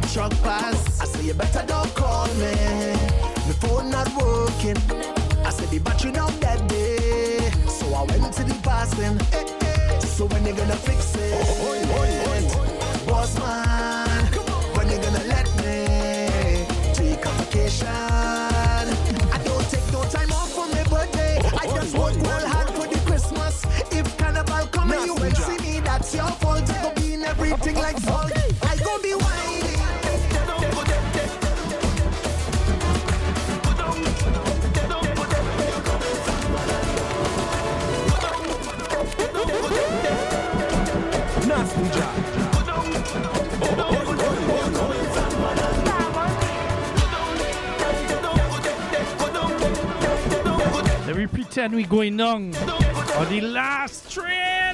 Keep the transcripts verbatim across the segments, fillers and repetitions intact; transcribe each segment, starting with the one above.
truck pass. I say you better don't call me. My phone not working. I said the battery not that day. So I went to the passing. Hey, hey. So when you gonna fix it? Oh, oh, oh, oh. Boss man, when you gonna let me take a vacation? I don't take no time off for my birthday. I just work well hard for the Christmas. If Carnival come and you will see me, that's your fault. I go be in everything like salt. I go be whining. Nasty job. Let me pretend we going down on the last train.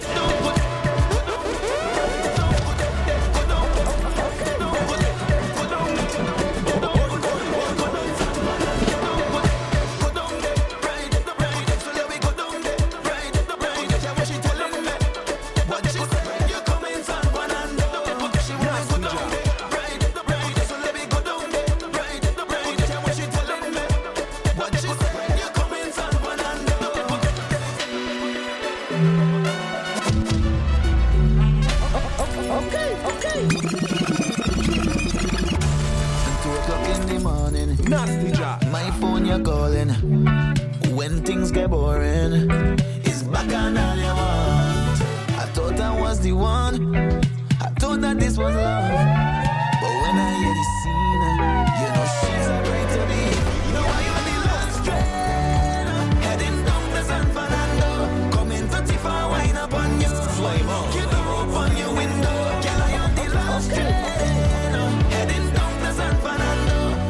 Nasty job. My phone you're calling when things get boring. It's back on all you want. I thought I was the one. I thought that this was love. But when I hear the scene, you know she's a great to be. Now I on the last train, heading down to San Fernando. Coming to Tifa, wine up on you. Flame on. Get the rope on your window. Girl, I on the last train, heading down to San Fernando.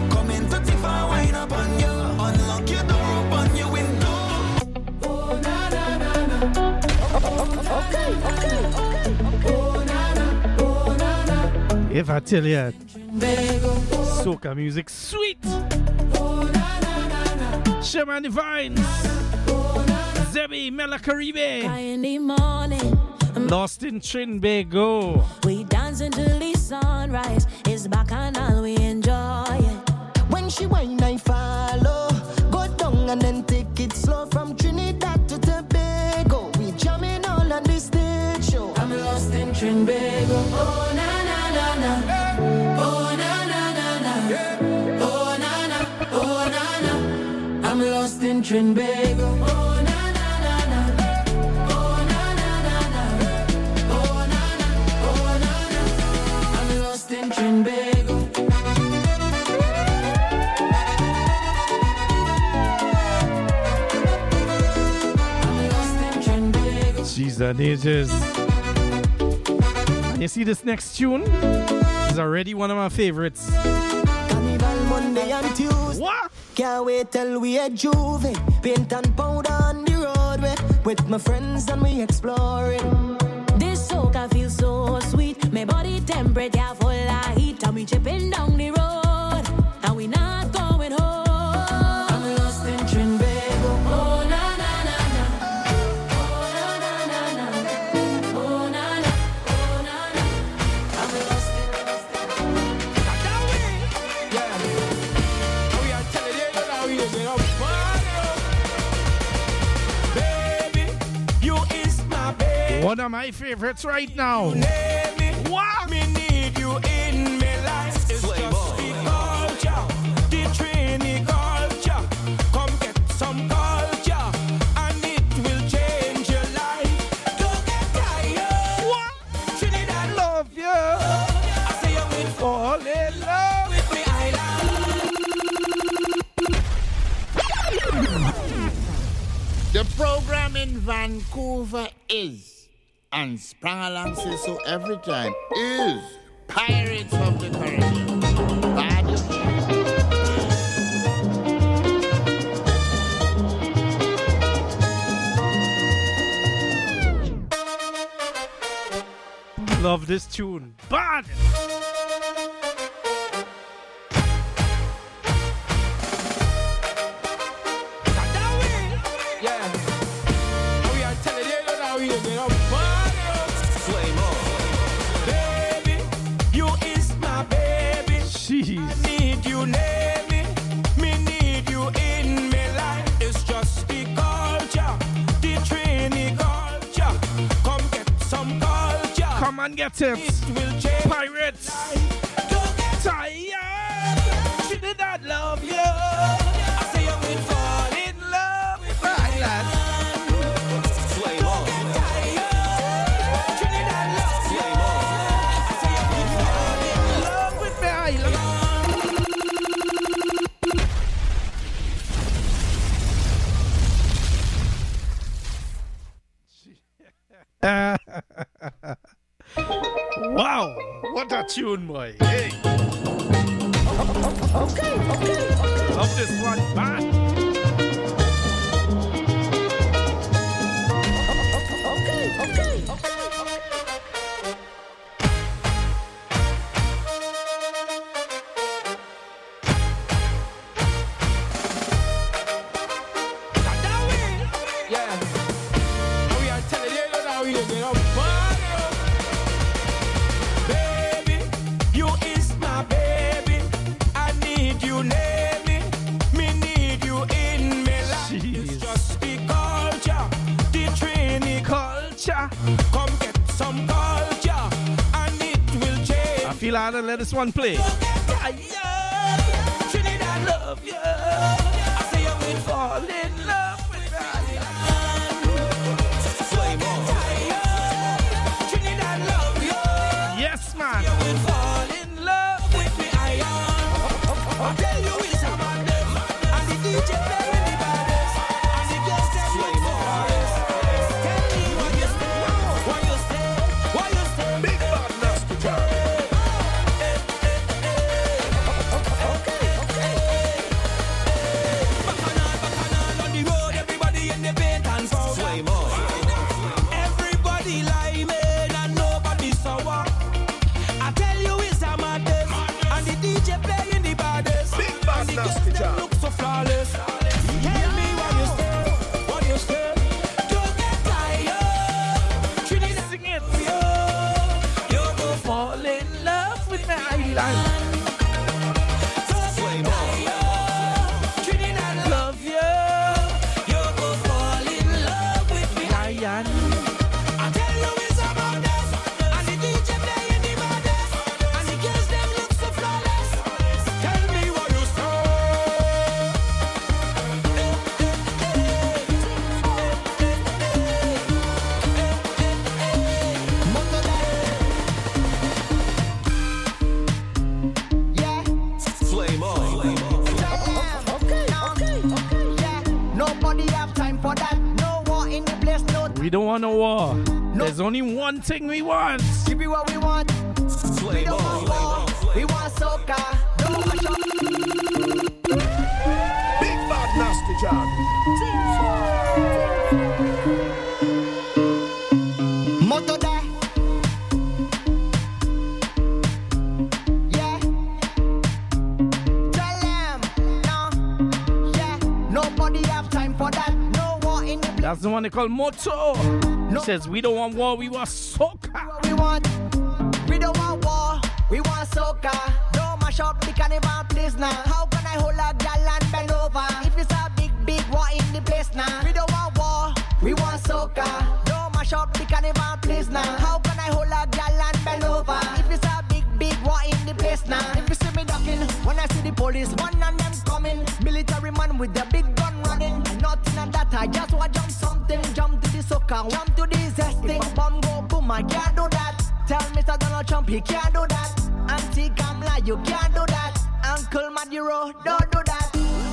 Wine up on you, unlock your door, open your window. Oh na na na na. Okay, okay, okay. Oh na na, oh na na. If I tell you, soca music sweet. Oh na na na na. Shaman Divines, Zebby Mela Caribe. In the morning, Lost in Trinbago. we dance until the sunrise. It's back and all we enjoy it. When she whine, I follow. Go down and then take it slow from Trinidad to Tobago. We jamming all on the stage show. I'm lost in Trinbago. Oh na na na na. Oh na na na na. Oh na na. Oh na na. I'm lost in Trinbago. Oh na na na na. Oh na na na na. Oh na na. Oh na na. I'm lost in Trinbago. She's an ages. And you see this next tune? It's already one of my favorites. Carnival Monday and Tuesday. What? Can't wait till we at Juve. Paint and powder on the roadway. With my friends and we exploring. This soca feels so sweet. My body temperature full of heat. And we chipping down the road. And we not going home. I'm lost in Trinbago. Oh na na na na. Oh na na na na. Oh na na. Oh na na. I'm lost in. Yeah. We are telling you now we are going baby, you is my baby. One of my favorites right now. What? Me need you in my life. It's just the culture, the Trini culture. Come get some culture, and it will change your life. Don't get tired. What? Trinidad Love you. I say you will fall in love with me island. The program in Vancouver is, and sprang along say so every time, is Pirates of the Caribbean. Bad. Love this tune. Bad. Yeah. We are telling you now we are going party. Flame on. Baby, you is my baby. get it. Pirates. Tired. She did not love you. I say you will fall in love with my island. Sway more. She did not love you. I say you will fall in love with my island. Wow, what a tune, boy. Hey. Okay, okay. Love this one, man. Okay, okay, okay. Yeah. We are telling you now we live in a baby, you is my baby. I need you near me. Me need you in my life. Jeez. It's just the culture, the training culture. Come get some culture, and it will change. I feel I had to let this one play. Trinidad love you. I say you will fall in love with me. Sway more. Trinidad love you. Yes, man. You will fall in love with me. I am. I tell you it's a man them. And the D J playing the baddest. And the girls them look so flawless. Tell me what you say. What you say. What you say. Big bad nasty job. Bacchanal, bacchanal on the road. Everybody in the paint and powder. Sway more. Everybody liming and nobody sour. I tell you it's a madness. And the D J playing the baddest. Big And bad the girls nasty them job. look so flawless. Tell me what you say, what you say. Don't get tired. Trinidad sing it. You go fall in love with my island. Sway more. Trinidad love you. You go fall in love with me island. I tell you it's about this. And the D J playing the baddest. And the girls them look so flawless. Tell me what you say. Yeah. Sway more. Okay, okay, okay. Yeah. Nobody have time for that. No war in the place, no. We don't want no war. There's only one thing we want. Give me what we want. Sway We don't more. want war. We want soca. Don't mash up. Big bad nasty job. Moto there. Yeah. Tell them. No. Yeah. Nobody have time for that. No war in the place. That's the one they call Moto. He says, we don't want war, we want soca. What we want. We don't want war. We want soca. Don't mash up the carnival place now. How can I hold a gal and bend over? If it's a big, big war in the place now. We don't want war. We want soca. Don't mash up the carnival place now. How can I hold a gal and bend over? If it's a big, big war in the place now. If you see me ducking, when I see the police, one of them coming. Military man with the big gun running. Nothing on that, I just want jump something. Jump to the soca, jump to the zesting. Bomb go boom, I can't do that. Tell Mister Donald Trump he can't do that. Auntie Kamala, you can't do that. Uncle Maduro, don't do that.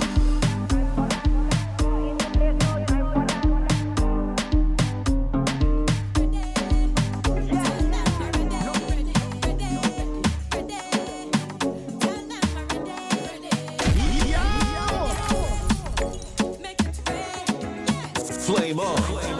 Sway more.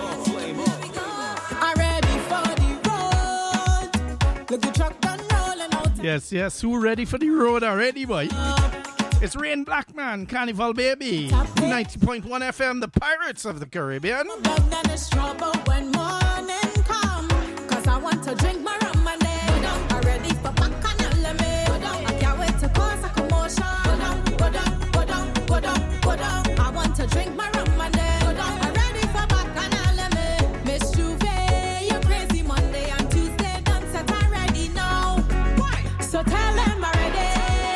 I'm ready for the road. Look the truck done rolling out. Yes, yes, who ready for the road already, boy? It's Rain Blackman, Carnival Baby. ninety point one F M, the Pirates of the Caribbean. Then it's trouble when morning come. Cause I want to drink my rum and then I'm ready for bacchanal lemon. I can't wait to cause a commotion. Go down, go down, go down, go down. I want to drink my rum and then I'm ready for bacchanal lemon. Miss Juve, you crazy Monday and Tuesday done set So tell them I'm ready.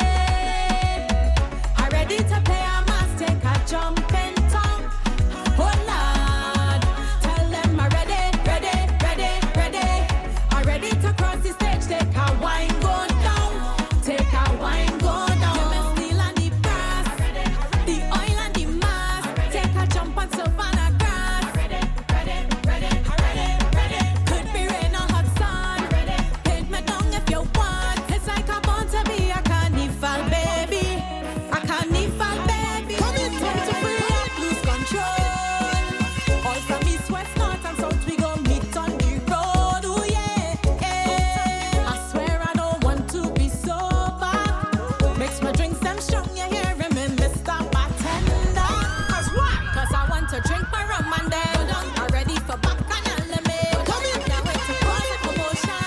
I'm ready to play a mass, take a jump in tongue. Oh Lord, tell them I'm ready, ready, ready, ready. I'm ready to cross the stage, take a wine, go down. Take a wine, go down. Give me steel and the brass, the oil and the mass. Take a jump on Savannah grass. Ready, ready, ready, ready, ready. Could be rain or hot sun. Paint me down if you want. It's like I want to be a carnival, baby. A carnival, baby. Come in, time to free up, lose control. All from east, west, north, and south, we gon' meet on the road. Ooh, yeah, yeah. I swear I don't want to be sober. Makes my drinks them strong, you hearing me, Mister Bartender. Cause what? Cause I want to drink my rum and then I'm ready for back and element. Come in, can't wait to cause a commotion.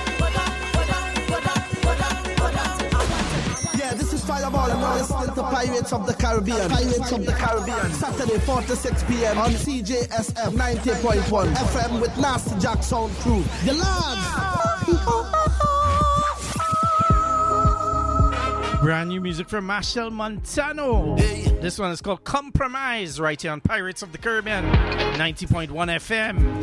Yeah, this is Fireball and you're listening to Pirates of the Caribbean. Pirates of the Caribbean. Saturday, four to six p.m. on C J S F ninety point one F M with Nasty Jack Sound Crew. The lads! Brand new music from Machel Montano. This one is called Compromise, right here on Pirates of the Caribbean, ninety point one F M.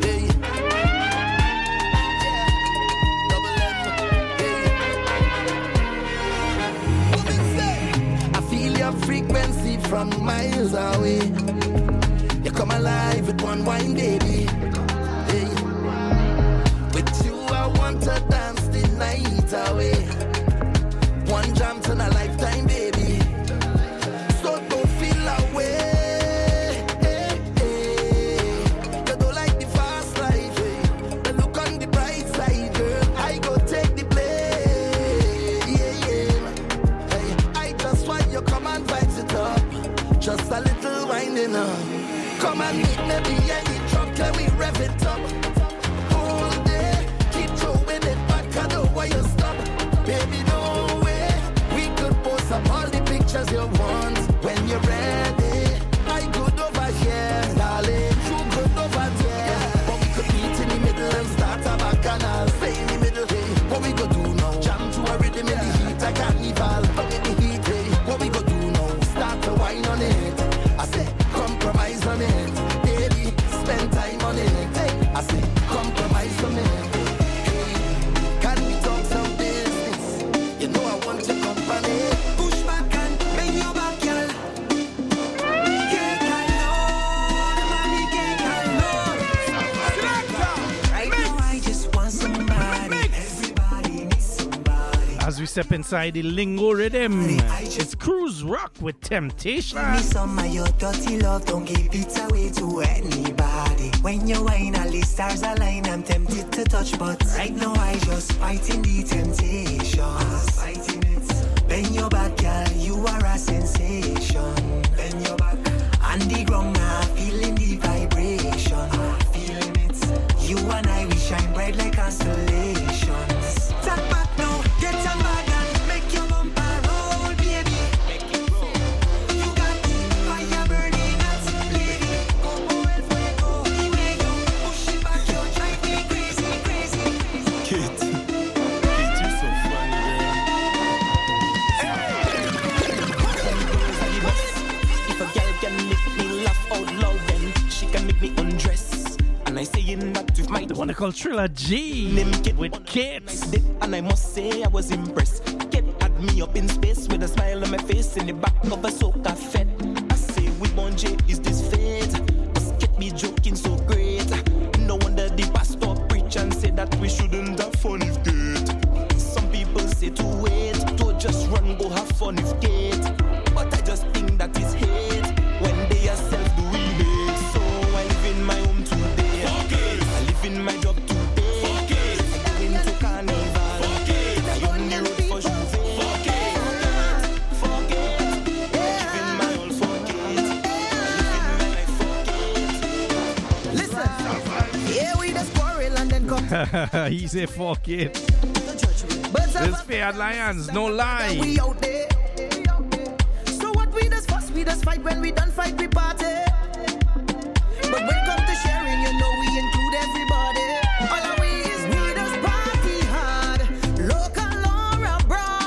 I feel your frequency from miles away. You come alive with one wine, baby. Hey. With you, I want to dance the night away. One jam to a lifetime, baby. So don't feel away. Hey, hey. You don't like the fast life, hey. But look on the bright side, girl. I go take the play. Yeah, yeah. Hey, I just want you come and vibes it up. Just a little winding up. Come and meet me behind the truck, can we rev it up? All day, keep throwing it back, I know why you stop. Baby, no way. We could post up all the pictures you want when you're ready. I good over here, darling. You good over there. But we could meet in the middle and start a bacchanal. Stay in the middle, hey. What we go do now? Jam to a rhythm in the heat, a carnival. Forget the heat, hey. What we go do now? Start to wine on it. I say, compromise on it. Daily, spend time on it. Hey, I say, compromise on it. Hey, can we talk some business? You know I want your company. Push back and bend your back, girl. Get alone, mommy, get alone. Right now I just want somebody. Everybody needs somebody. As we step inside the lingo rhythm, it's Cruise Rock with Temptation. Give me some of your dirty love, don't give it away to anybody. When you whine, all the stars align, I'm tempted to touch, but right now I just fighting the temptation. Fighting it. Bend your back, girl, you are a sensation. Bend your back. On the ground now, feeling the vibration. Feeling it. You and I, we shine bright like constellations. Tap back now, get some bag and make your bumper roll, baby. Make it roll. You got the fire burning hot, lady. Como el fuego, the way you push it back, you drive me crazy, crazy, crazy. Kid, Kid, you so funny, If a girl can make me laugh out loud, then she can make me undress. And I say in that with my The one called Trilla G with Kids. and I must say I was impressed. Kid had me up in space with a smile on my face in the back of a soca fed. I say with Bon J, is this fate? Cause Kid be joking so great. No wonder the pastor preach and say that we shouldn't have fun if dead. Some people say to wait, to just run, go have fun if dead. But I just think that is hate when they are self-doing it. So I live in my home today. I live in my job today. I go into carnival. I on the road for Juve. Forget, giving my all, forget. Living my life, forget. Listen, yeah, we just quarrel and then come. He said, fuck it. Birds of This fair lions, no lie. we out there. So what we just fuss, we just fight. When we done fight, we party. But when it comes to sharing, you know we include everybody. All of we is we just party hard. Local or abroad.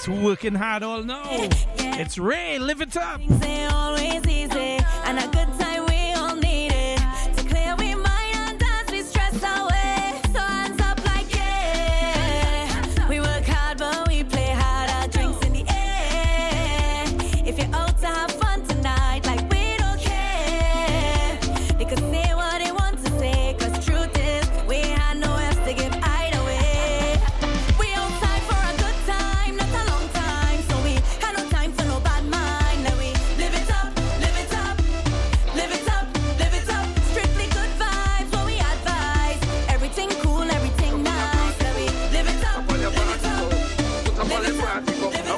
Just working hard all now. It's Ray, live it up. Things ain't always easy, and a good time we all need it to clear we mind and dance we stress away. So hands up like yeah. We work hard but we play harder. Drinks in the air. If you're out to have fun tonight, like we don't care. They could say what they want to say, 'cause truth is we had no else to give either way. We outside for a good time, not a long time, so we had no time for no bad mind. Now we live it up, live it up, live it up, live it up. Strictly good vibes, what we advise. Everything cool, everything nice. Now we live it up, live it up, live it up, live it up.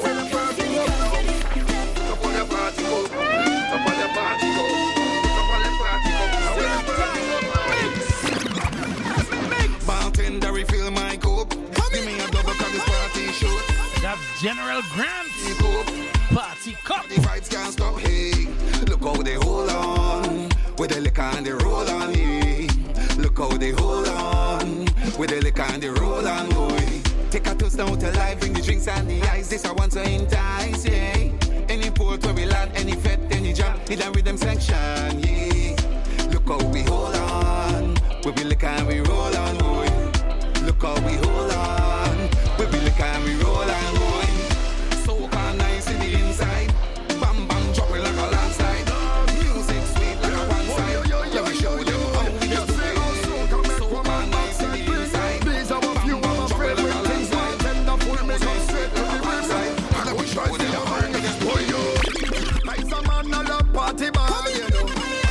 Bartender, refill my cup. Give me a double cup, this party shoot. That's General Grant. Party cup. The vibes can't stop, hey. Look how they hold on. With the liquor and the roll on, hey. Look how they hold on. With the liquor and the roll on, boy. Take a toast down to life, bring the drinks and the ice. This I want to entice, yeah. Any port where we land, any fete, any jam. Need a rhythm section, yeah. Look how we hold on. We be liquor and we roll on, boy. Look how we hold on. We be liquor and we roll on, boy. So nice in the inside. Bam bam drop it like a landslide. Music sweet like a one side. Let me show them how we used to play. So nice in the inside. Bam bam drop it like a landslide. Music sweet like a one side. Let me show them how we used to play. Nice a man a love party boy, you know.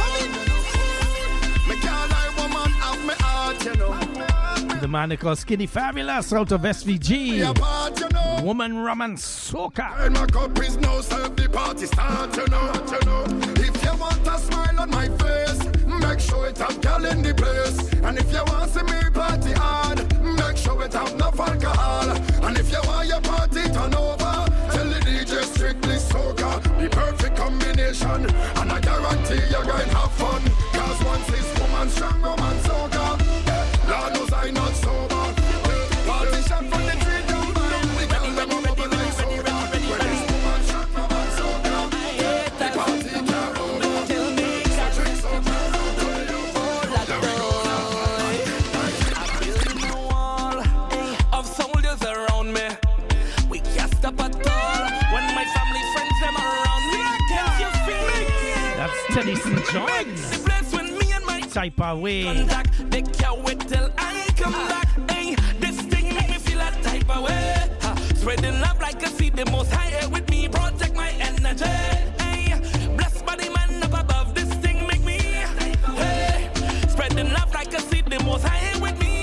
Me can't lie, woman have me heart, you know. The man they call Skinny Fabulous out of S V G. Woman, rum and soca. And my cup is no serve the party start, you know, you know. If you want a smile on my face, make sure it have girl in the place. And if you want to see me party hard, make sure it have enough alcohol. And if you want your party turn over, tell the D J strictly soca. The perfect combination, and I guarantee you're going to have fun. Cause once it's woman strong, woman soca. Lord knows I not sober. Party shot from the tree down by. We can let me bubble like soda. When it's woman strong, woman soca. The party can't over. Tell me, so drink soca. I'm building a wall of soldiers around me. We can't stop at all when my family friends them around me. Can't you feel it? That's Tennyson John. The place when me and my Type away. contact, they can't wait till I come back. Hey, this thing make me feel a type of way. Ha, spreading love like a seed, the most high air with me, protect my energy. Hey, blessed by the man up above, this thing make me. Hey, spreading love like a seed, the most high air with me.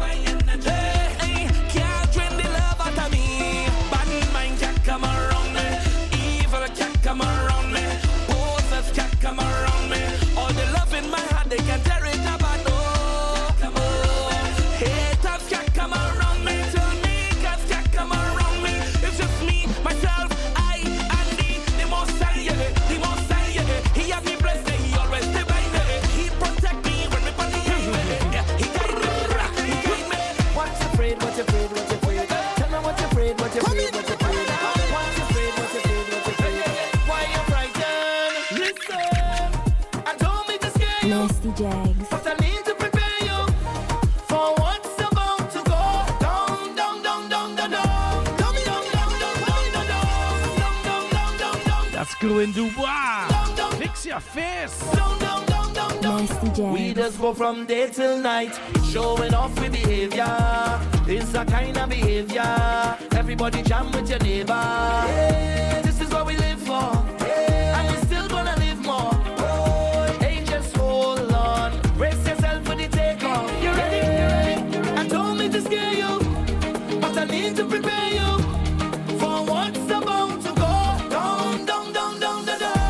Hey, can't drain the love out of me. Bad mind can't come around me. Evil can't come around me. Poses can't come around me. All the love in my heart, they can tear it apart. Oh, oh. Haters can't come around me. Tell me, cause can't come around me. It's just me, myself, I, and the, the most high, yeah, the most high, yeah. He has me blessed, he always stay by me. He protect me when we party, yeah, he guide me, he guide me. What's afraid, what's afraid, what's afraid? Tell me what's afraid, what's afraid, what's afraid? What's afraid, what's afraid, what's afraid? Why you frightened? Listen, I told me to scare you, Nasty Jags. but I need to prepare you for what's about to go down, down, down, down, down, down, down, down, down, down, down, down, down, down, down, down, down. That's Glue in Dubois. Fix your face. Nasty Jags. We just go from day till night, showing off with behavior. It's a kind of behavior. Everybody jam with your neighbor. Yeah, this is what we live for. Yeah, and we're still gonna live more. Oh, hey, just hold on. Brace yourself for the takeoff. You ready? You ready? I told me to scare you, but I need to prepare you for what's about to go down, down, down, down, down, down.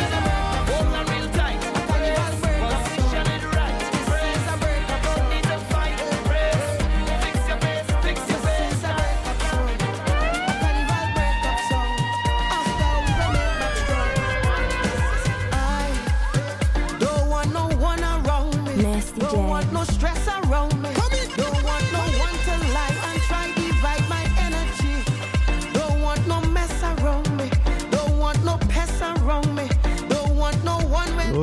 Hold on real tight. Position it right. Praise and break up, don't need to fight.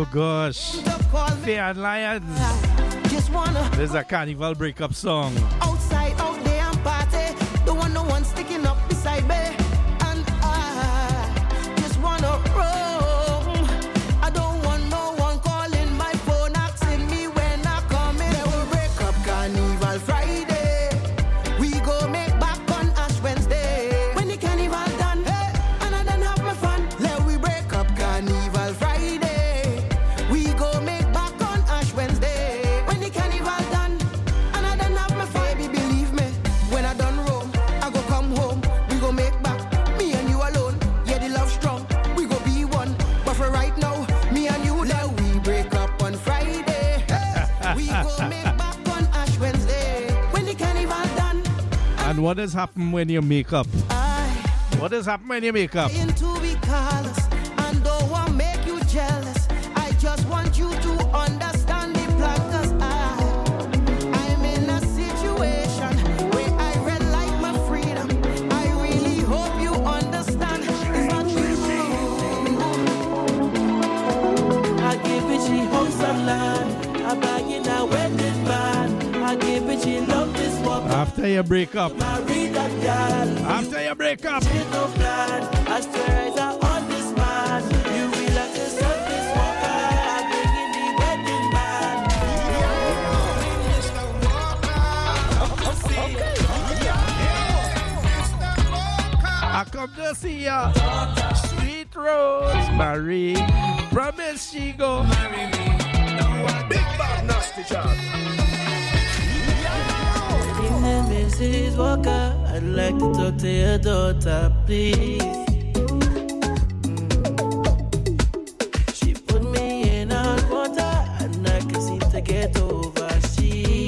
Oh gosh. Fair and Lions. Just wanna This is a carnival breakup song. outside out there and party. Don't want no one sticking up beside me. And I just wanna roam. I don't want no one calling my phone asking me when I come in. Then we break up Carnival Friday. We go make back on Ash Wednesday. When the carnival done, hey, and I done have my fun. Let we break up Carnival Friday. We go make back on Ash Wednesday. When the carnival done, and I done have my fun. Baby, believe me, when I done roam, I go come home. We go make back, me and you alone. Yeah, the love strong, we go be one. But for right now, me and you, let we break up on Friday. We go make back on Ash Wednesday. When the carnival done, And what has happened when you make up? I What has happened when you make up? to be callous and don't want to make you jealous. I just want you to understand the plan, cause I, I'm in a situation where I red like my freedom. I really hope you understand. It's not true. I give it she house and land. I buy in a wedding band. I give it she love this walk. After you break up. Marry that girl. After you break up. Ain't no plan. I swear eyes are on this man. You will have to serve this walker. I bring in the wedding band. I come to see ya. Sweet Rose Marie. Promise she go marry me. Big bad nasty job. Evening, Missus Walker. I'd like to talk to your daughter, please. Mm. She put me in hot water, and I can seem to get over she.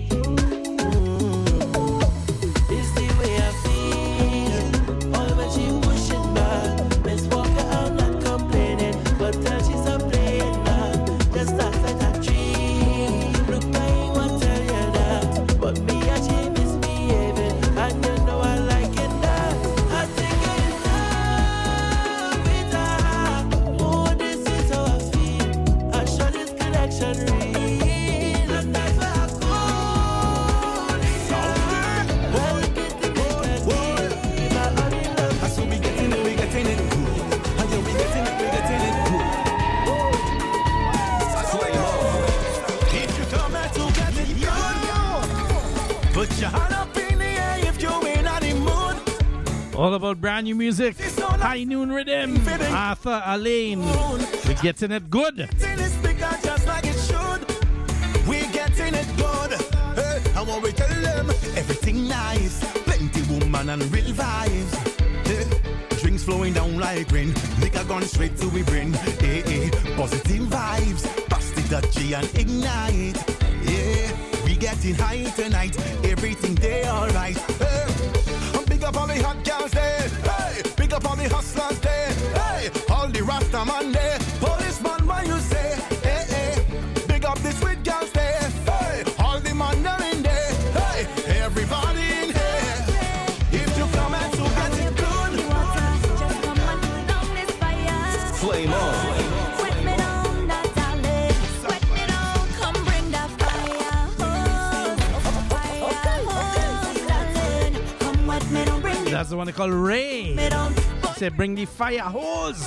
Mm. It's the way I feel. All when she pushing back. Miss Walker, I'm not complaining, but tell she's a playing now. Just act like a dream. Look, I ain't gonna tell you that, but me and she misbehaving, and you know I like it that. I think I'm in love with her. Oh, this is how I feel. I show this connection real, and that's why I call it. Well, get the big my honey love. I saw we getting it, we getting it good. And yeah, we getting it, we getting it good. If you come out to get it good, put your hand up in the air if you ain't on the mood. All about brand new music. High Noon Rhythm. Arthur Alain. We're getting it good. Getting it bigger just like it should. We getting it good. Hey, and what we tell them, everything nice. Plenty woman and real vibes. Hey, drinks flowing down like rain. Liquor gone straight to we brain. Hey, hey, positive vibes. Bust it touchy and ignite. Yeah, we getting high tonight. Everything they alright. Hey, I'm big up all the hot girls there. Hey, big up all the hustlers there. Hey, all the Rasta man there. Policeman, what you say? Hey, hey, big up the sweet girls there. Hey, all the man them in there. Hey, everybody in here. If you come and to get it good, flame on. That's the one they call Ray. Say bring the fire hose.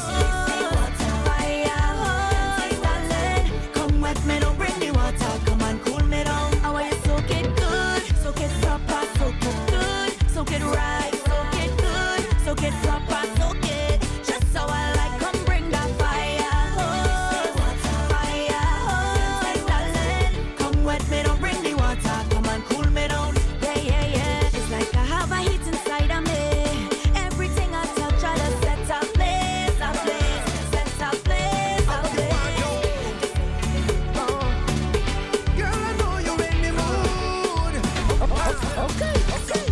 Come wet me, don't bring the water. Come and cool me down. I want you soak it good, soak it proper, soak it good, soak it right, soak it good, soak it proper, soak it just so I like. Come bring that fire hose, fire hose, darling. Come wet me, don't bring the water. Come and cool me down. Yeah, yeah, yeah. It's like I have a heat inside of me. Everything I touch, I just set a place, a place, set a place, a place. Girl, I know you're in the mood. Okay, okay,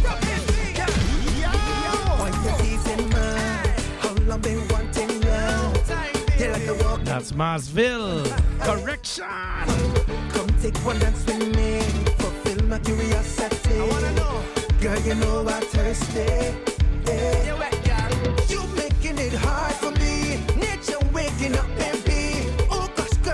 yeah. Why you teasing man? How long been wanting now? You like to walk. That's Marsville. Correction. Come take one dance with me. Fulfill my curiosity. I wanna know. Girl, you know I'm thirsty. Yeah. You making it hard for me. Nature waking up, baby. Oh gosh,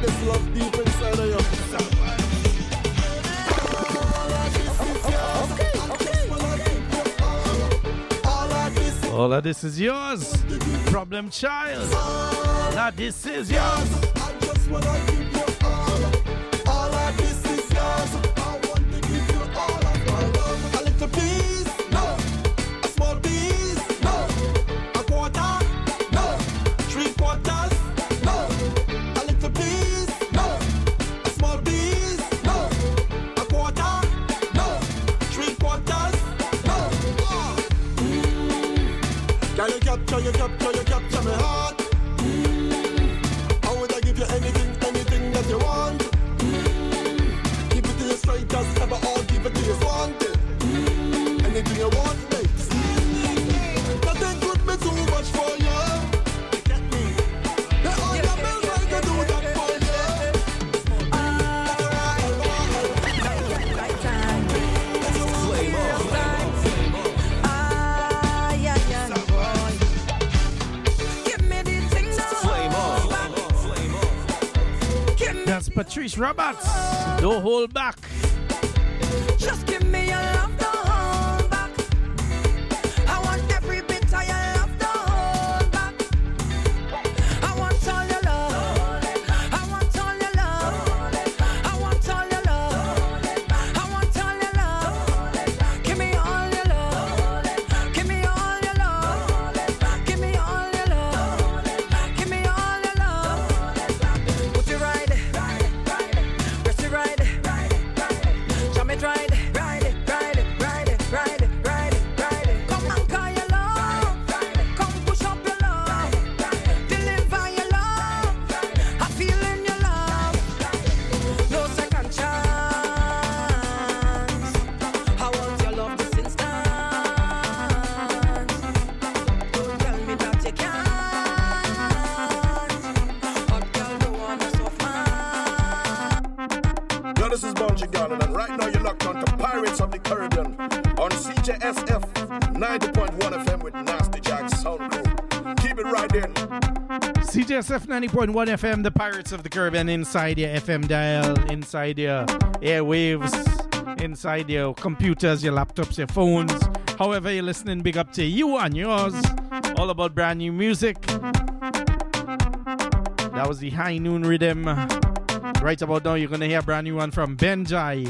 this love deep inside of you. All of this is yours. Problem child. Now this is yours. I just wanna give you all. All of this is yours. I want to give you all of my love. A little piece, no. A small piece, no. A quarter, no. Three quarters, no. A little piece, no. A small piece, no. A quarter, no. Three quarters, no. Mm. Can you capture, you capture, you capture my heart? Anything, anything that you want. Mm. Keep it to you straight as ever, or give it to you wanted. Mm. Anything you want, babe. Mm. Nothing could be too much for you. Get me. The all the bills I can do that for you. Right time. Flame on. Ah, yeah, yeah. Give me the thing now. Flame on. That's Patrice Roberts. Don't hold back. Just give me your love, don't hold back. I want every bit of your love, don't hold back. I want all your love. I want all your love. I want all your love. I want all your love. Give me all your love. Give me all your love. Give me all your love. Give me all your love. Put it right. Ride it, ride it, jump it, ride it, ride it, ride it, ride it, ride it, ride it, ride it. Come and call your love, come push up your love, deliver your love, I feel in your love, no second chance. I want your love this instant. Don't tell me that you can't. Hot girl, don't want to suffer. Yo, this is Bungie Garden, and right now you're locked on to Pirates of the Caribbean on C J S F ninety point one F M with Nasty Jack Sound Crew. Keep it right in. C J S F ninety point one F M, the Pirates of the Caribbean, inside your F M dial, inside your airwaves, inside your computers, your laptops, your phones. However you're listening, big up to you and yours. All about brand new music. That was the High Noon Rhythm. Right about now, you're going to hear a brand new one from Benjai.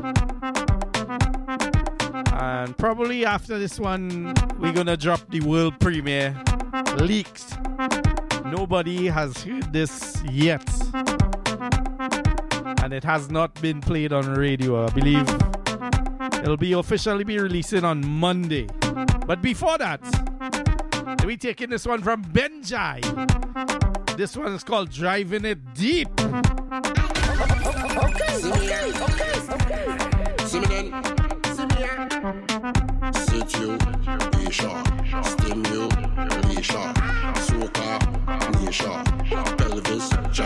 And probably after this one, we're going to drop the world premiere, Leaked. Nobody has heard this yet. And it has not been played on radio, I believe. It'll be officially be releasing on Monday. But before that, we're taking this one from Benjai. This one is called Driving It Deep. Okay, okay, okay, okay. See me then. See me here. Sit you, Isha. Stim you, Isha. Soka, Nisha. Pelvis,